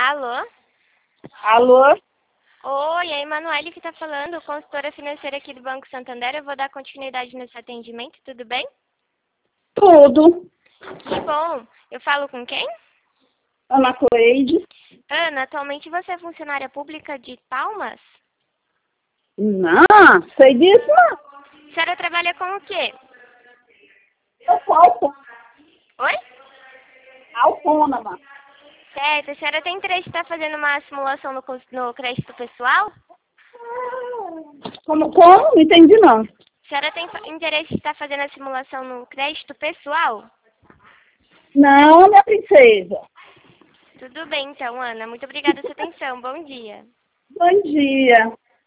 Alô? Alô? Oi, é a Emanuele que está falando, consultora financeira aqui do Banco Santander. Eu vou dar continuidade nesse atendimento, tudo bem? Tudo. Que bom. Eu falo com quem? Ana Cleide? Ana, atualmente você é funcionária pública de Palmas? Não, sei disso não. A senhora trabalha com o quê? Eu sou Oi? autônoma. Certo, a senhora tem interesse em estar fazendo uma simulação no crédito pessoal? Como? Não entendi não. A senhora tem interesse em estar fazendo a simulação no crédito pessoal? Não, minha princesa. Tudo bem então, Ana. Muito obrigada pela sua atenção. Bom dia. Bom dia.